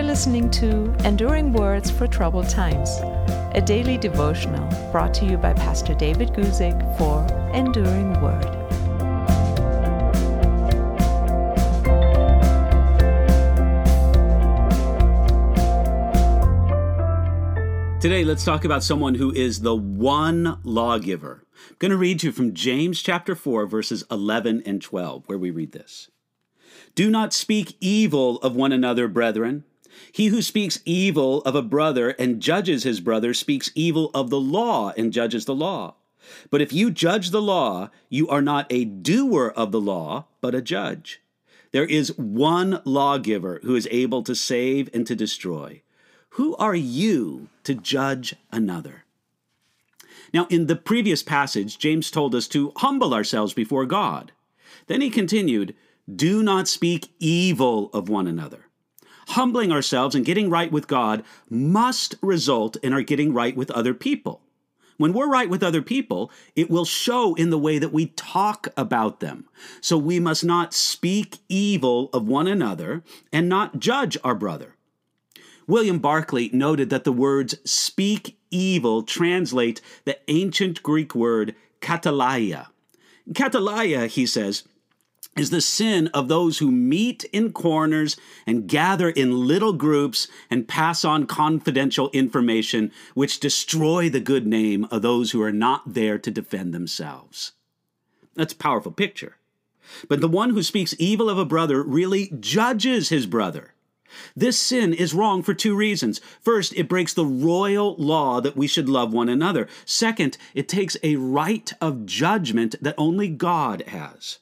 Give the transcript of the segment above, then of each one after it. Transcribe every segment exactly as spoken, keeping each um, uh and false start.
listening to Enduring Words for Troubled Times, a daily devotional brought to you by Pastor David Guzik for Enduring Word. Today, let's talk about someone who is the one lawgiver. I'm going to read you from James chapter four, verses eleven and twelve, where we read this. Do not speak evil of one another, brethren. He who speaks evil of a brother and judges his brother speaks evil of the law and judges the law. But if you judge the law, you are not a doer of the law, but a judge. There is one lawgiver who is able to save and to destroy. Who are you to judge another? Now, in the previous passage, James told us to humble ourselves before God. Then he continued, do not speak evil of one another. Humbling ourselves and getting right with God must result in our getting right with other people. When we're right with other people, it will show in the way that we talk about them. So we must not speak evil of one another and not judge our brother. William Barclay noted that the words speak evil translate the ancient Greek word katalaia. Katalaia, he says, is the sin of those who meet in corners and gather in little groups and pass on confidential information which destroy the good name of those who are not there to defend themselves. That's a powerful picture. But the one who speaks evil of a brother really judges his brother. This sin is wrong for two reasons. First, it breaks the royal law that we should love one another. Second, it takes a right of judgment that only God has.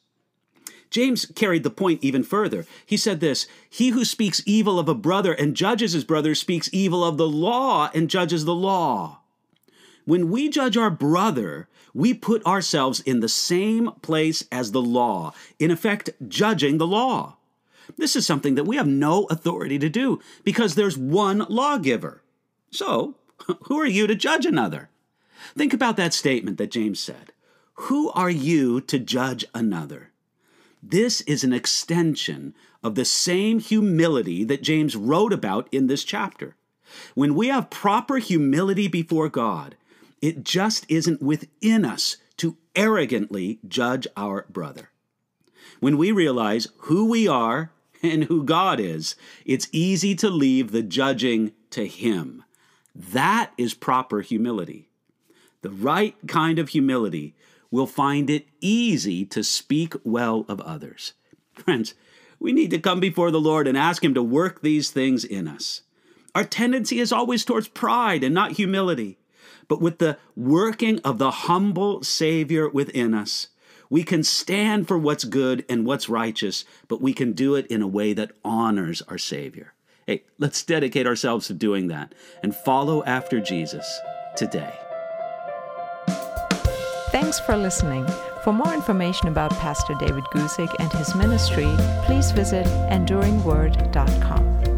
James carried the point even further. He said this, he who speaks evil of a brother and judges his brother speaks evil of the law and judges the law. When we judge our brother, we put ourselves in the same place as the law, in effect, judging the law. This is something that we have no authority to do because there's one lawgiver. So, who are you to judge another? Think about that statement that James said. Who are you to judge another? This is an extension of the same humility that James wrote about in this chapter. When we have proper humility before God, it just isn't within us to arrogantly judge our brother. When we realize who we are and who God is, it's easy to leave the judging to Him. That is proper humility. The right kind of humility will find it easy to speak well of others. Friends, we need to come before the Lord and ask Him to work these things in us. Our tendency is always towards pride and not humility. But with the working of the humble Savior within us, we can stand for what's good and what's righteous, but we can do it in a way that honors our Savior. Hey, let's dedicate ourselves to doing that and follow after Jesus today. Thanks for listening. For more information about Pastor David Guzik and his ministry, please visit enduring word dot com.